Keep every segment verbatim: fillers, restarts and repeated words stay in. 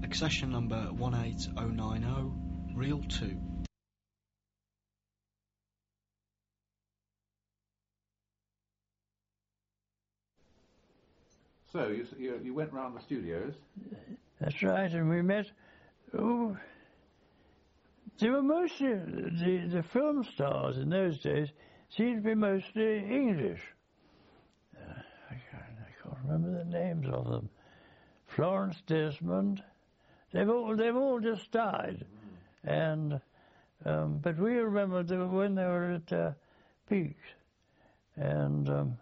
Accession number one eight oh nine oh, reel two. So you, you you went round the studios. That's right, and we met. Oh, they were mostly the the film stars in those days seemed to be mostly English. Uh, I can't I can't remember the names of them. Florence Desmond. They've all they've all just died, mm. and um, but we remember they were when they were at uh, peak, and. Um,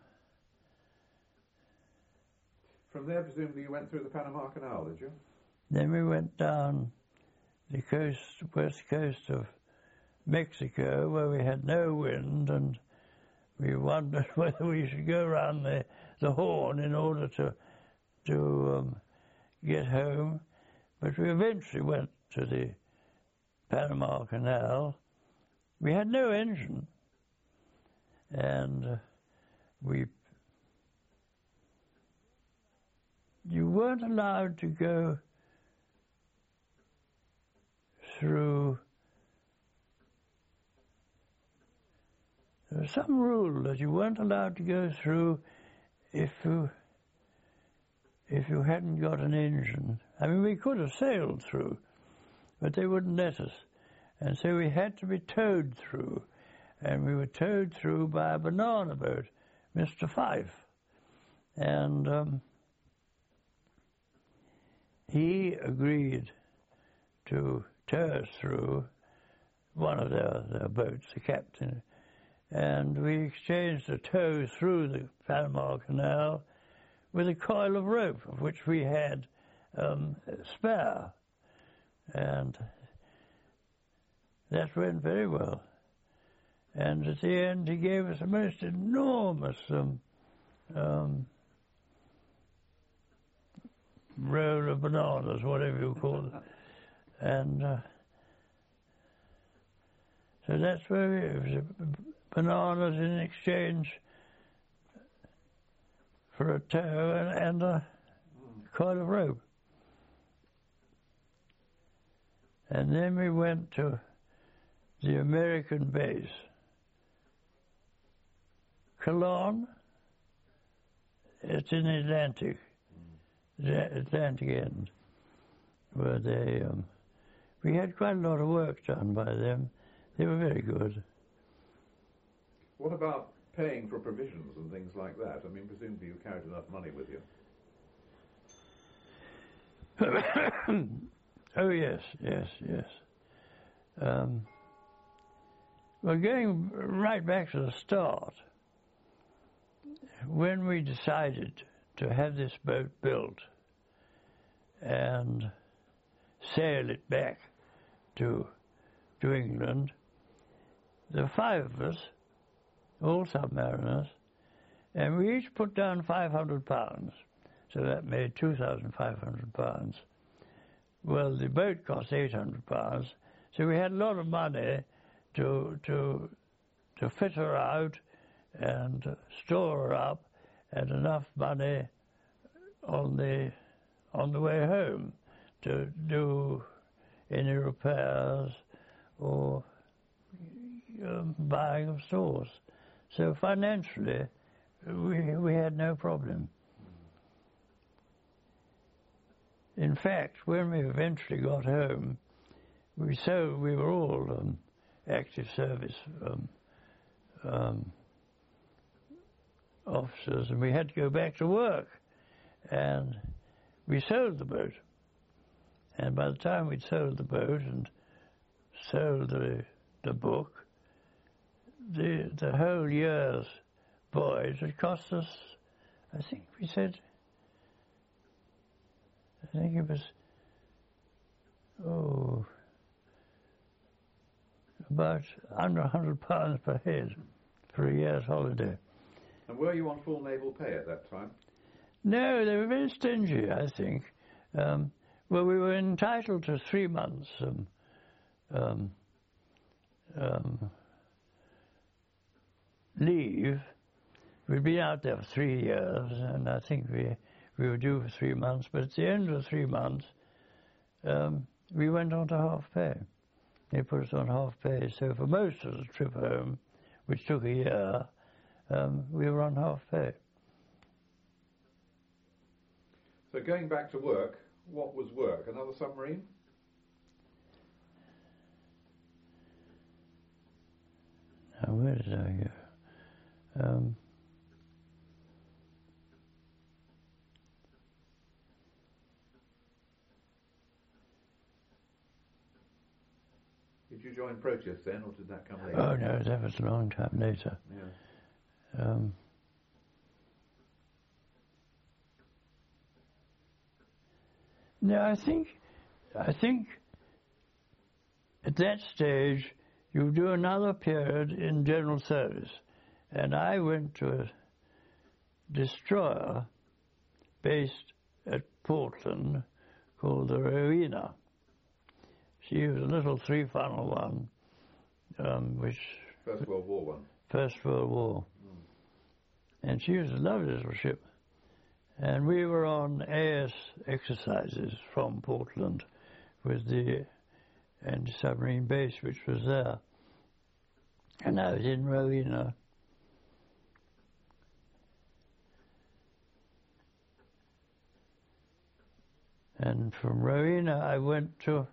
From there, presumably, you went through the Panama Canal, did you? Then we went down the coast, west coast of Mexico, where we had no wind, and we wondered whether we should go around the, the Horn in order to to um, get home. But we eventually went to the Panama Canal. We had no engine, and uh, we. You weren't allowed to go through. There was some rule that you weren't allowed to go through if you if you hadn't got an engine. I mean, we could have sailed through, but they wouldn't let us, and so we had to be towed through, and we were towed through by a banana boat, Mister Fife, and. Um, He agreed to tow us through one of their, their boats, the captain, and we exchanged a tow through the Panama Canal with a coil of rope, of which we had um, spare, and that went very well. And at the end, he gave us a most enormous um, um, roll of bananas, whatever you call it. And uh, so that's where we, it was bananas in exchange for a tow and, and a coil of rope. And then we went to the American base. Colon, it's in the Atlantic. The Atlantic end, where they, um, we had quite a lot of work done by them. They were very good. What about paying for provisions and things like that? I mean, presumably you carried enough money with you. Oh, yes, yes, yes. Um, well, going right back to the start, when we decided to have this boat built and sail it back to to England, there were five of us, all submariners, and we each put down five hundred pounds, so that made two thousand five hundred pounds. Well, the boat cost eight hundred pounds, so we had a lot of money to to to fit her out and store her up, and enough money on the on the way home to do any repairs or um, buying of stores. So financially, we we had no problem. In fact, when we eventually got home, we so we were all um, active service um, um, officers, and we had to go back to work, and we sold the boat. And by the time we'd sold the boat and sold the the book, the the whole year's voyage had cost us, I think we said, I think it was, oh, about under a hundred pounds per head for a year's holiday. And were you on full naval pay at that time? No, they were very stingy, I think. Um, well, we were entitled to three months um, um, um, leave. We'd been out there for three years, and I think we we were due for three months. But at the end of the three months, um, we went on to half pay. They put us on half pay. So for most of the trip home, which took a year, um, we were on half pay. So going back to work, what was work? Another submarine? Now, where did I go? Um, Did you join Proteus then, or did that come later? oh no, that was a long time later. Yeah. Um, no, I think, I think at that stage you do another period in general service, and I went to a destroyer based at Portland called the Rowena. She was a little three-funnel one, um, which... First World War one. First World War. Mm. And she was a lovely little ship. And we were on A S exercises from Portland with the anti-submarine base which was there. And I was in Rowena. And from Rowena I went to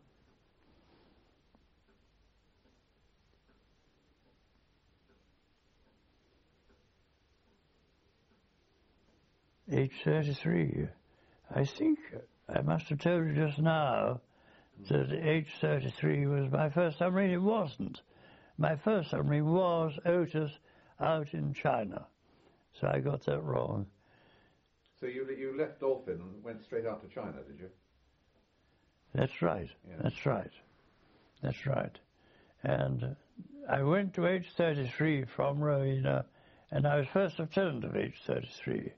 H thirty-three. I think I must have told you just now that H thirty-three was my first submarine. It wasn't. My first submarine was Otis out in China. So I got that wrong. So you you left Dolphin and went straight out to China, did you? That's right. Yeah. That's right. That's right. And I went to H thirty-three from Rowena, and I was first lieutenant of H thirty-three.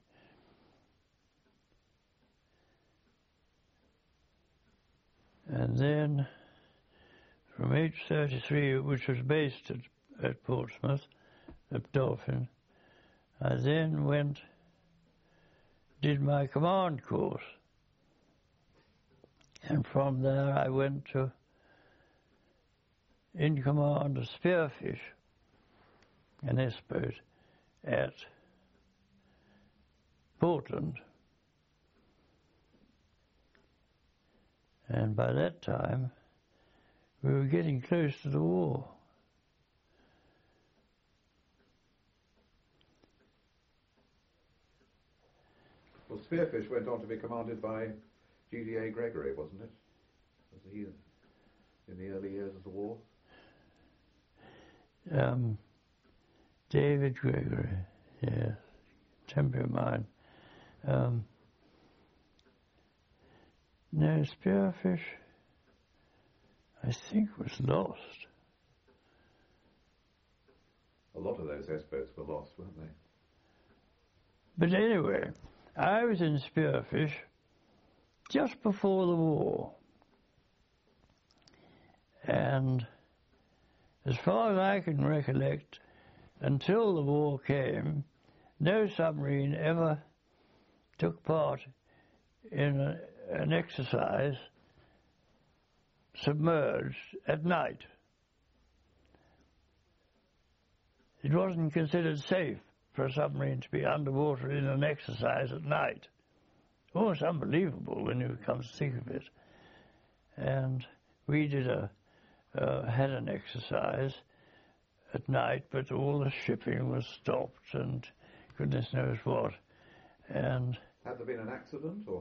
And then from H thirty-three, which was based at, at Portsmouth, at Dolphin, I then went, did my command course. And from there I went to, in command of Spearfish, an S-boat, at Portland. And by that time, we were getting close to the war. Well, Spearfish went on to be commanded by G D A Gregory, wasn't it? Was he in the early years of the war? Um, David Gregory, yes, temporary mine. Um, no, Spearfish, I think, was lost. A lot of those S-boats were lost, weren't they? But anyway, I was in Spearfish just before the war. And as far as I can recollect, until the war came, no submarine ever took part in a, an exercise submerged at night. It wasn't considered safe for a submarine to be underwater in an exercise at night. Almost unbelievable when you come to think of it. And we did a, uh, had an exercise at night, but all the shipping was stopped and goodness knows what. And had there been an accident, or?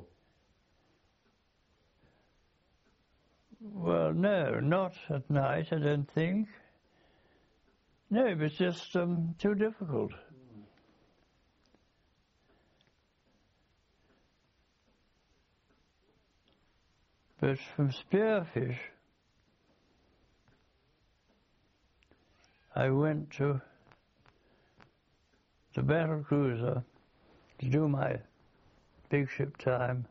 Well, no, not at night, I don't think. No, it was just um, too difficult. Mm. But from Spearfish, I went to the battle cruiser to do my big ship time,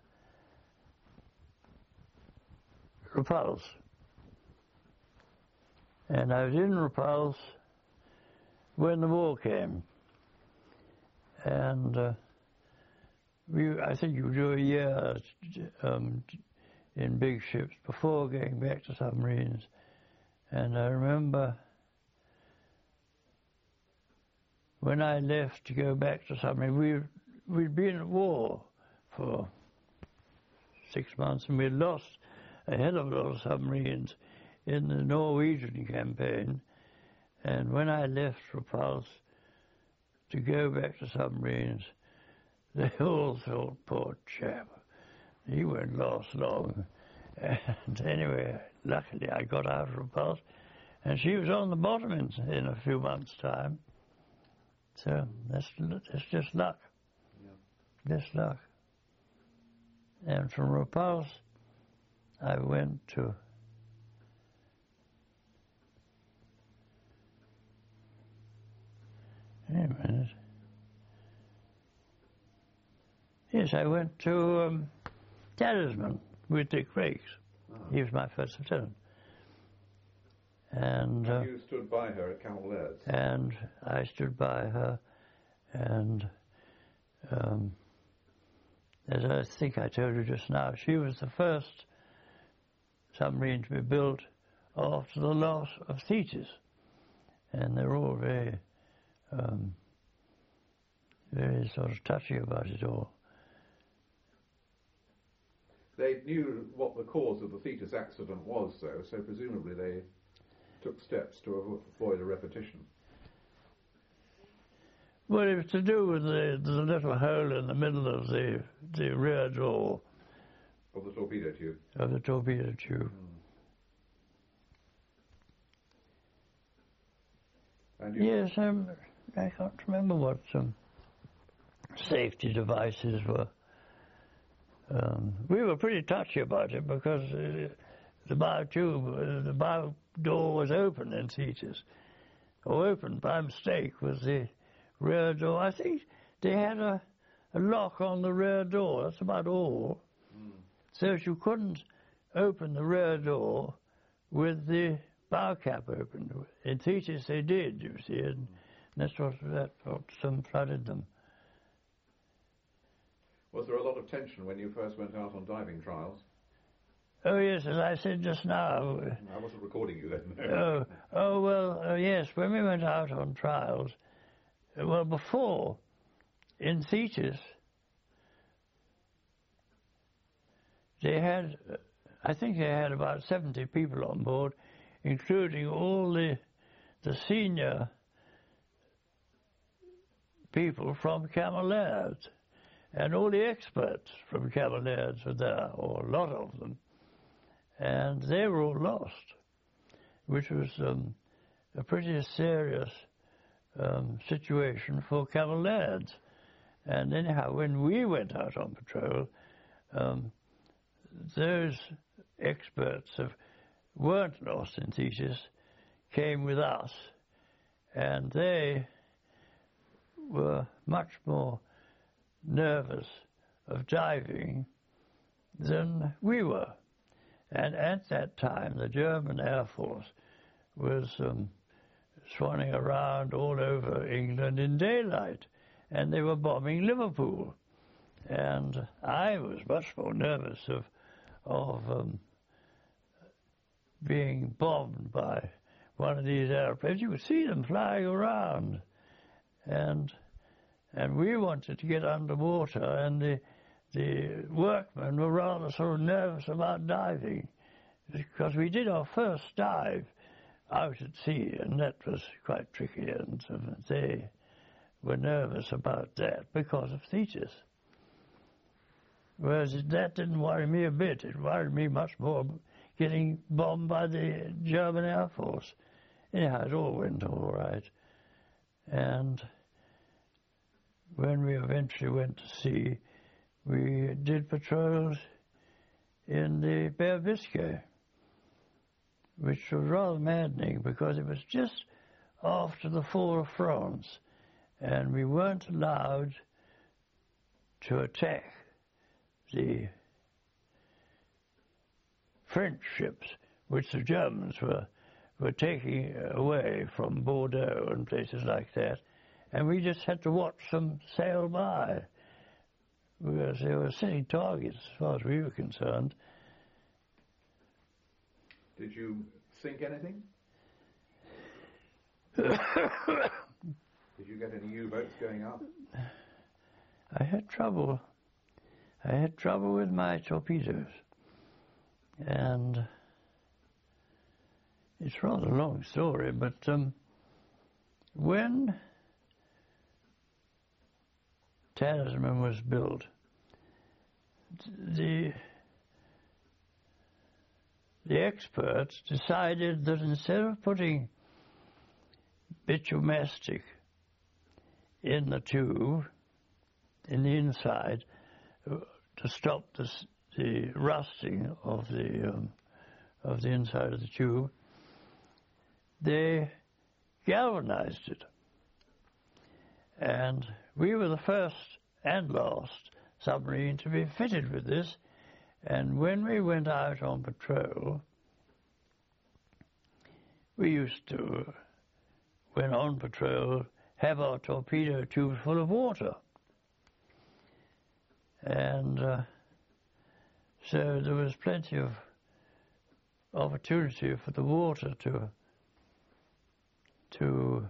Repulse. And I was in Repulse when the war came. And uh, we, I think you do a year um, in big ships before getting back to submarines. And I remember when I left to go back to submarines, we, we'd been at war for six months and we'd lost a hell of a lot of submarines in the Norwegian campaign. And when I left Repulse to go back to submarines, they all thought, poor chap, he won't last long. And anyway, luckily I got out of Repulse, and she was on the bottom in, in a few months' time. So that's, that's just luck. Yeah. Just luck. And from Repulse, I went to Wait a minute. Yes, I went to um, Talisman with Dick Rakes. Oh. He was my first lieutenant. And, uh, and you stood by her at Camel Laird's? And I stood by her, and um, as I think I told you just now, she was the first submarine to be built after the loss of Thetis. And they're all very, um, very sort of touchy about it all. They knew what the cause of the Thetis accident was, though, so presumably they took steps to avoid a repetition. Well, it was to do with the, the little hole in the middle of the, the rear door. Of the torpedo tube? Of the torpedo tube. Mm. And you yes, um, I can't remember what some safety devices were. Um, we were pretty touchy about it because uh, the bow tube, uh, the bow door was open in Thetis, or opened by mistake with the rear door. I think they had a, a lock on the rear door, that's about all. Mm. So you couldn't open the rear door with the bow cap open. In Thetis they did, you see, and that's what, that's what some flooded them. Was there a lot of tension when you first went out on diving trials? Oh, yes, as I said just now. I wasn't recording you then. No. Oh, oh, well, uh, yes, when we went out on trials, uh, well, before, in Thetis, they had, uh, I think they had about seventy people on board, including all the, the senior people from Camel Laird's. And all the experts from Camel Laird's were there, or a lot of them. And they were all lost, which was um, a pretty serious um, situation for Camel Laird's. And anyhow, when we went out on patrol, um, those experts who weren't lost in Thetis came with us, and they were much more nervous of diving than we were. And at that time, the German Air Force was um, swanning around all over England in daylight, and they were bombing Liverpool. And I was much more nervous of, of um, being bombed by one of these airplanes. You could see them flying around. And And we wanted to get underwater, and the, the workmen were rather sort of nervous about diving, because we did our first dive out at sea, and that was quite tricky, and um, they were nervous about that because of Thetis. Whereas that didn't worry me a bit. It worried me much more getting bombed by the German Air Force. Anyhow, it all went all right. And when we eventually went to sea, we did patrols in the Bay of Biscay, which was rather maddening because it was just after the fall of France, and we weren't allowed to attack the French ships, which the Germans were, were taking away from Bordeaux and places like that. And we just had to watch them sail by, because they were sitting targets as far as we were concerned. Did you sink anything? Did you get any U-boats going up? I had trouble. I had trouble with my torpedoes. And it's rather a long story, but um, when Tasman was built, the the experts decided that instead of putting bitumastic in the tube, in the inside, uh, to stop the, the rusting of the um, of the inside of the tube, they galvanized it. And we were the first and last submarine to be fitted with this. And when we went out on patrol, we used to, when on patrol, have our torpedo tubes full of water. And uh, so there was plenty of opportunity for the water to to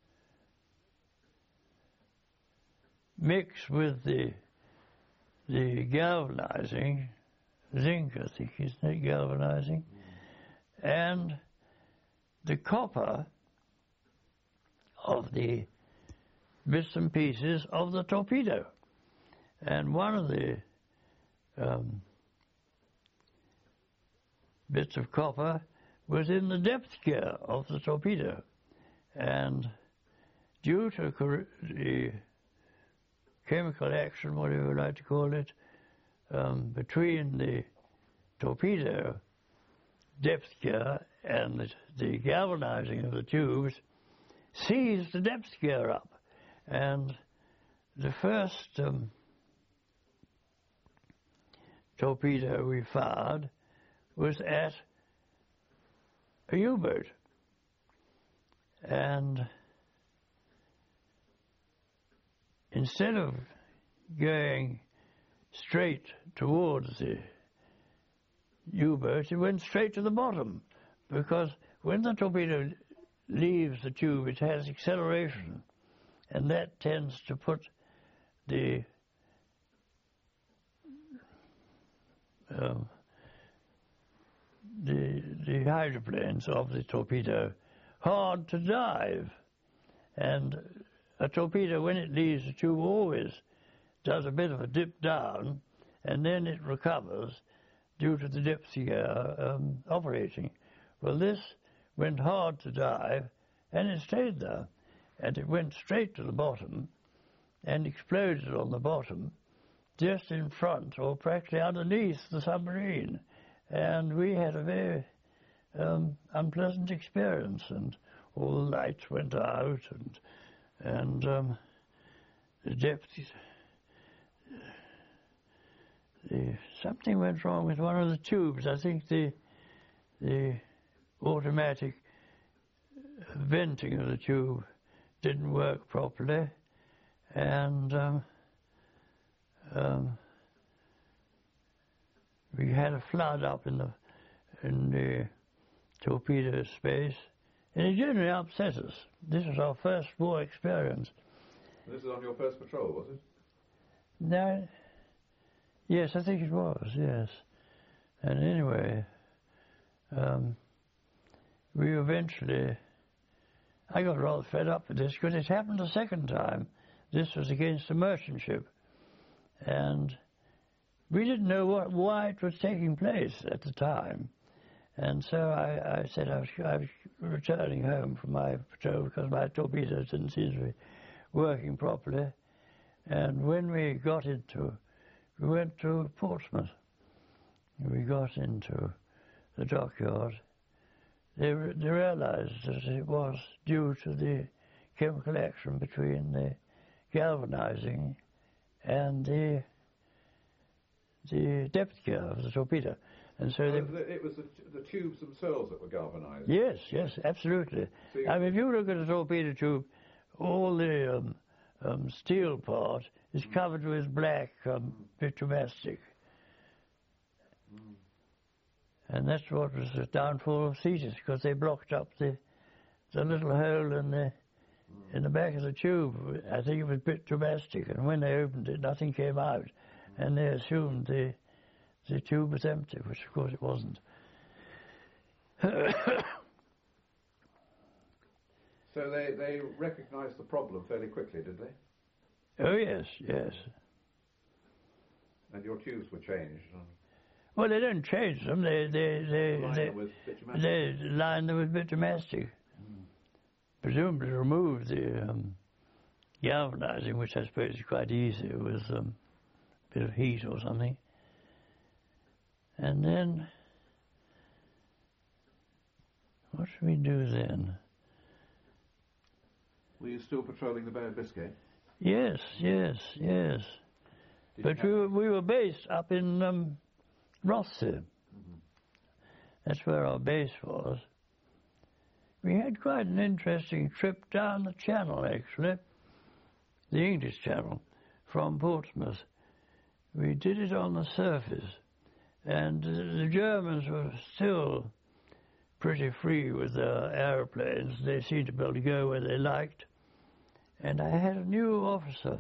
mix with the the galvanizing, zinc I think isn't it, galvanizing, mm. and the copper of the bits and pieces of the torpedo. And one of the um, bits of copper was in the depth gear of the torpedo. And due to the chemical action, whatever you like to call it, um, between the torpedo depth gear and the, the galvanizing of the tubes, seized the depth gear up. And the first um, torpedo we fired was at a U-boat. And instead of going straight towards the U-boat, it went straight to the bottom, because when the torpedo leaves the tube, it has acceleration, and that tends to put the um, the the hydroplanes of the torpedo hard to dive. And a torpedo, when it leaves the tube, always does a bit of a dip down, and then it recovers due to the depth gear um, operating. Well, this went hard to dive, and it stayed there. And it went straight to the bottom and exploded on the bottom, just in front or practically underneath the submarine. And we had a very um, unpleasant experience, and all the lights went out, and and um, the depth, the, something went wrong with one of the tubes. I think the the automatic venting of the tube didn't work properly, and um, um, we had a flood up in the in the torpedo space, and it generally upset us. This was our first war experience. This is on your first patrol, was it? No. Yes, I think it was. Yes, and anyway, um, we eventually. I got rather fed up with this because it happened a second time. This was against a merchant ship, and we didn't know what, why it was taking place at the time. And so I, I said I was, I was returning home from my patrol because my torpedoes didn't seem to be working properly. And when we got into, we went to Portsmouth. We got into the dockyard. They, they realized that it was due to the chemical action between the galvanizing and the the depth gear of the torpedo. And so oh, they, it was the, the tubes themselves that were galvanized? Yes, yes, absolutely. So I mean, if you look at a torpedo tube, all the um, um, steel part is mm. covered with black um, bitumastic. Mm. And that's what was the downfall of Cetus, because they blocked up the the little hole in the in the back of the tube. I think it was bit domestic, and when they opened it, nothing came out, and they assumed the the tube was empty, which of course it wasn't. So they, they recognised the problem fairly quickly, did they? Oh yes, yes. And your tubes were changed. Well, they didn't change them. They they they Line they, them with bitumen? they lined them with bitumastic. Mm. Presumably removed the um, galvanizing, which I suppose is quite easy with um, a bit of heat or something. And then, what should we do then? Were you still patrolling the Bay of Biscay? Yes, yes, yes. Did But we were, we were based up in um, Rothsay. Mm-hmm. That's where our base was. We had quite an interesting trip down the channel, actually, the English Channel, from Portsmouth. We did it on the surface, and the Germans were still pretty free with their aeroplanes. They seemed to be able to go where they liked. And I had a new officer.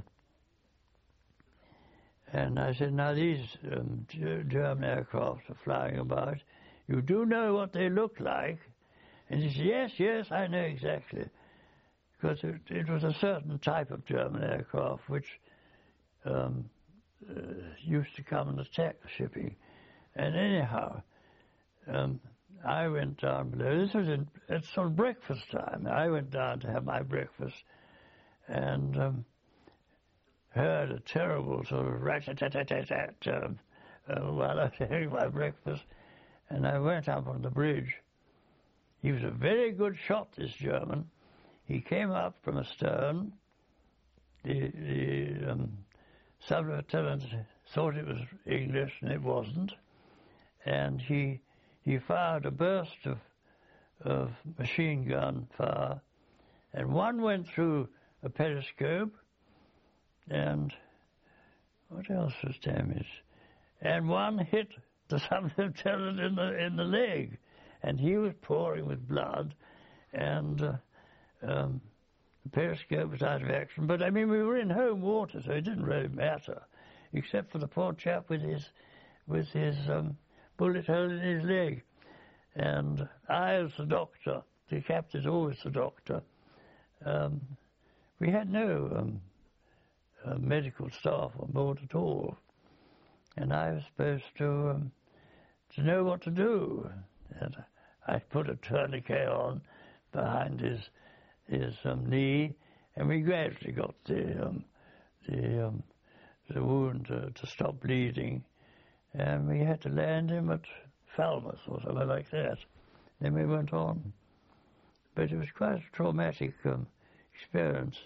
And I said, now these um, German aircraft are flying about. You do know what they look like? And he said, yes, yes, I know exactly. Because it, it was a certain type of German aircraft which um, uh, used to come and attack the shipping. And anyhow, um, I went down below. This was in, it's sort of breakfast time. I went down to have my breakfast and um, heard a terrible sort of rat-tat-tat-tat-tat um, uh, while I was having my breakfast. And I went up on the bridge. He was a very good shot, this German. He came up from astern. The, the um, sub-lieutenant thought it was English, and it wasn't. And he he fired a burst of of machine gun fire, and one went through a periscope, and what else was damaged? And one hit the sub-lieutenant in the in the leg, and he was pouring with blood, and uh, um, the periscope was out of action. But I mean, we were in home water, so it didn't really matter, except for the poor chap with his with his um, bullet hole in his leg. And I, as the doctor, the captain's always the doctor, um, we had no um, uh, medical staff on board at all. And I was supposed to um, to know what to do. And I put a tourniquet on behind his his um, knee, and we gradually got the um, the um, the wound uh, to stop bleeding. And we had to land him at Falmouth or something like that. Then we went on. But it was quite a traumatic um, experience.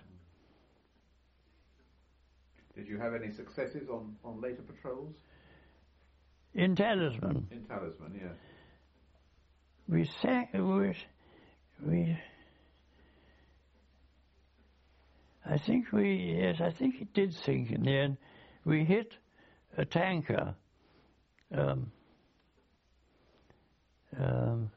Did you have any successes on, on later patrols? In Talisman. In Talisman, yes. We sank, we, we, I think we, yes, I think it did sink in the end. We hit a tanker, um, um,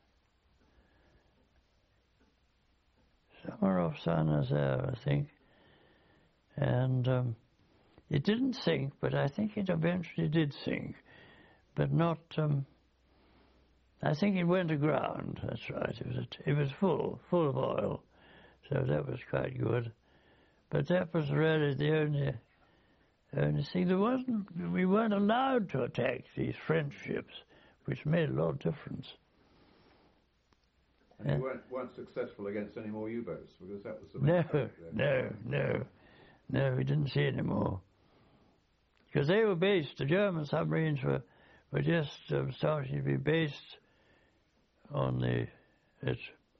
somewhere off Saint-Nazaire, I think. And um, it didn't sink, but I think it eventually did sink. But not, um, I think it went aground, that's right. It was, a, it was full, full of oil, so that was quite good. But that was really the only, only thing. There wasn't, we weren't allowed to attack these French ships, which made a lot of difference. And yeah. you weren't, weren't successful against any more U-boats, because that was the No, no, no, no, we didn't see any more. Because they were based, the German submarines were, were just um, starting to be based on the, it's,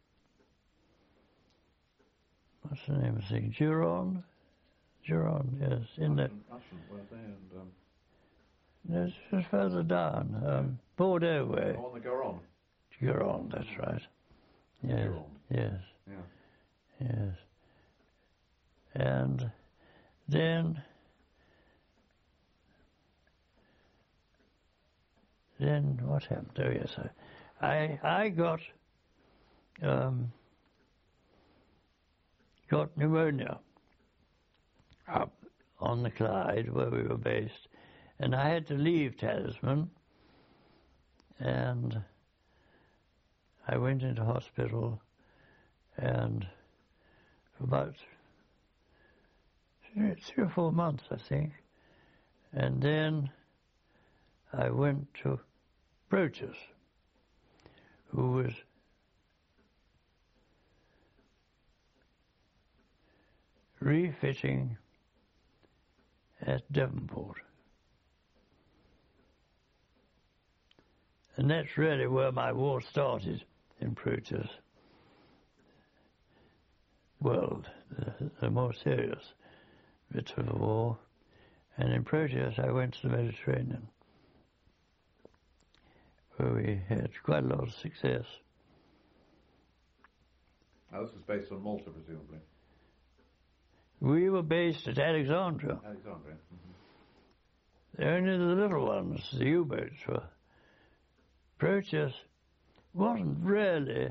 what's the name of the thing, Gironde? Gironde, yes, in that. Ushant, weren't they? And, um, no, it's just further down, um, Bordeaux way. on the Garonne. Gironde, that's right. Yes, Gironde. yes, Yeah. yes. And then then what happened? Oh yes, I, I, I got um, got pneumonia up on the Clyde where we were based, and I had to leave Talisman, and I went into hospital, and for about three or four months, I think, and then I went to Proteus, who was refitting at Devonport. And that's really where my war started, in Proteus. Well, the, the more serious bits of the war. And in Proteus I went to the Mediterranean, where we had quite a lot of success. Now, this was based on Malta, presumably. We were based at Alexandria. Alexandria. Mm-hmm. Only the little ones, the U-boats, were. Proteus wasn't really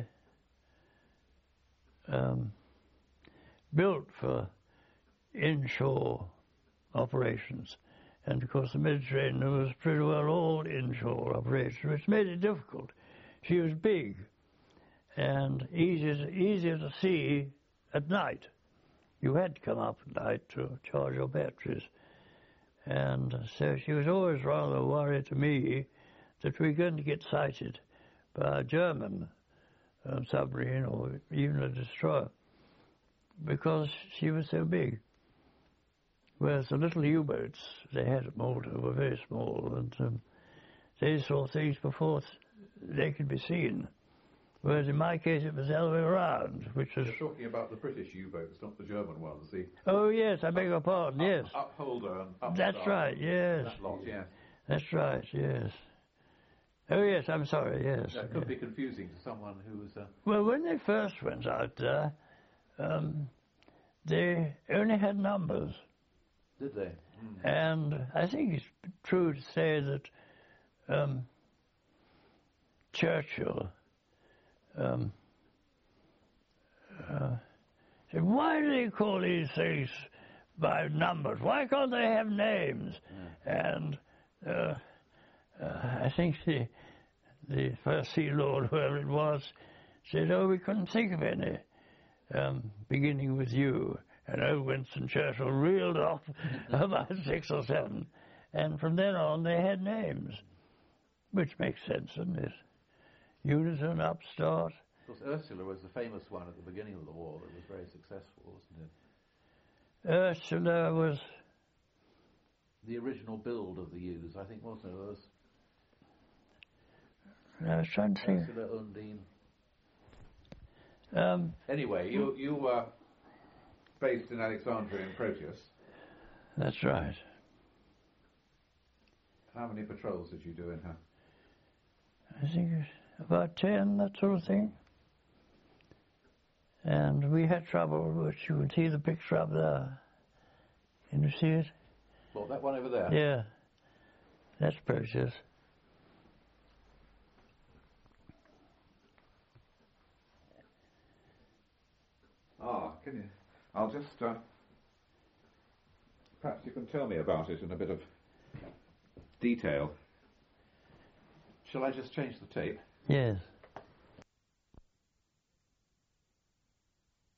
um, built for inshore operations. And of course the Mediterranean was pretty well all inshore operations, which made it difficult. She was big and easier to, easier to see at night. You had to come up at night to charge your batteries. And so she was always rather a worry to me that we were going to get sighted by a German uh, submarine or even a destroyer, because she was so big. Whereas the little U-boats they had at Malta were very small, and um, they saw things before they could be seen. Whereas in my case it was the other way around, which was... You're talking about the British U-boats, not the German ones, the... Oh yes, I beg your pardon, up, yes. Upholder and Upstart. That's right, yes. That lot, yes. That's right, yes. Oh yes, I'm sorry, yes. That could yes. be confusing to someone who was... Uh... Well, when they first went out there, um, they only had numbers. Did they? Mm. And I think it's true to say that um, Churchill um, uh, said, why do they call these things by numbers? Why can't they have names? Yeah. And uh, uh, I think the, the first Sea Lord, whoever it was, said, oh, we couldn't think of any, um, beginning with you. And old Winston Churchill reeled off about six or seven. And from then on, they had names, which makes sense, doesn't it? Unison, Upstart. Of course, Ursula was the famous one at the beginning of the war that was very successful, wasn't it? Ursula was... The original build of the U's, I think, wasn't it? It was I was trying to think. Ursula Undine. Um, anyway, you, you were... based in Alexandria in Proteus. That's right. How many patrols did you do in her? I think about ten, that sort of thing. And we had trouble, which you can see the picture up there. Can you see it? Well, that one over there? Yeah. That's Proteus. Ah, can you... I'll just, uh, perhaps you can tell me about it in a bit of detail. Shall I just change the tape? Yes.